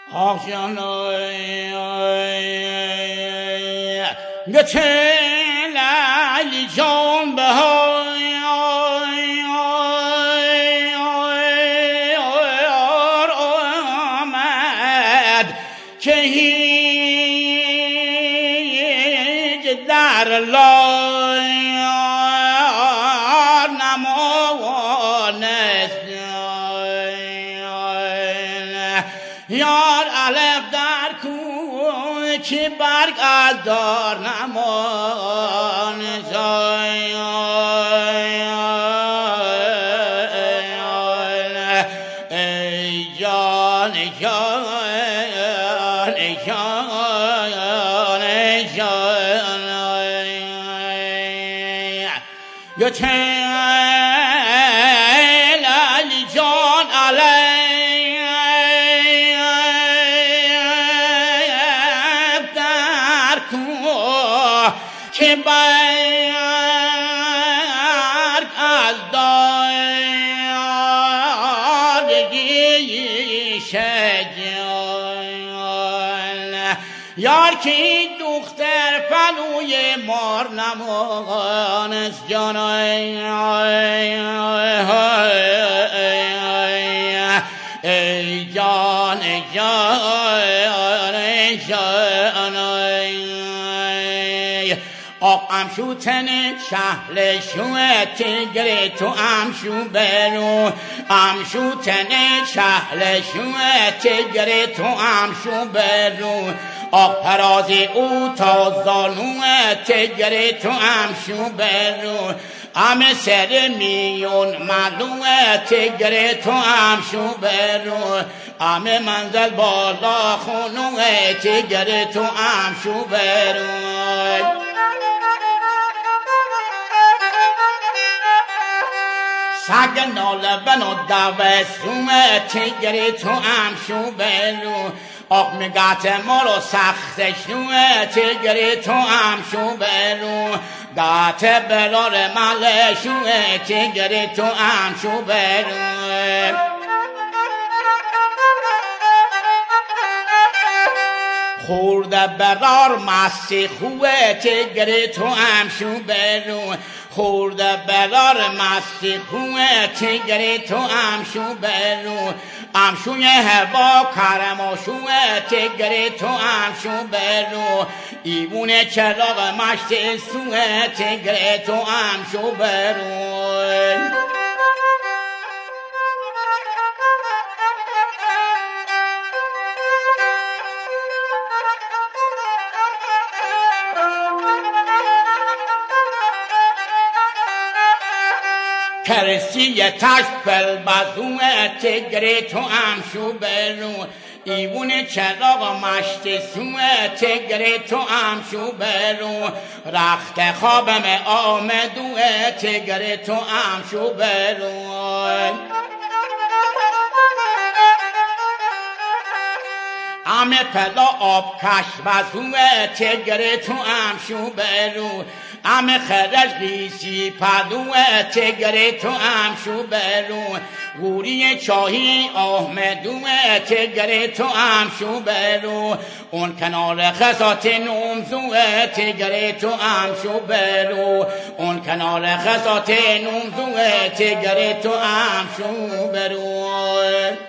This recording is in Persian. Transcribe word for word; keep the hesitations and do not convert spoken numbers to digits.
آخشانای گچل علی جان بهای آمد که هیچ در لای نمانست یار الف در کوچ برگ از دار نمانست ای جان جان ای جان ای جان یا چل علی جان علیه در کو که برگ از دارگی شجان یار که دختر پلوی مار نمانست جان ای جان ای جان ای جان آق امشو تنه شهل شوه تگره تو امشو برو امشو تنه شهل شوه تگره تو امشو برو آق پرازی او تا زانوه تگره تو امشو برو ام سر میون معلومه تگره تو امشو برو ام منزل بالا خونوه تگره تو امشو برو سگ ناله بنو دوه سومه تگره تو امشو برو آق میگات مارو سخت شوه تگره تو امشو برو گات بلار مل شوه تگره تو امشو برو خورده برار مستی خوه تگره تو امشو برو خورده برار مستی خوه تگره تو امشو برو امشوی هوا کرماشوه تگره تو امشو برو ایوون چراغ مشت سوه تگره تو امشو برو کرسی تشت پل بزوه تگره تو امشو برو ایوون چراغ مشت سوه تگره تو امشو برو رخت خوابم آمدوه تگره تو امشو برو ام پلا آب کش وزوه تگره تو امشو برو ام خرج ریسی پدوه تگره تو امشو برو غوری چاهی آمدوه تگره تو امشو برو اون کنار خسات نومزوه تگره تو امشو برو اون کنار خسات نومزوه تگره تو امشو برو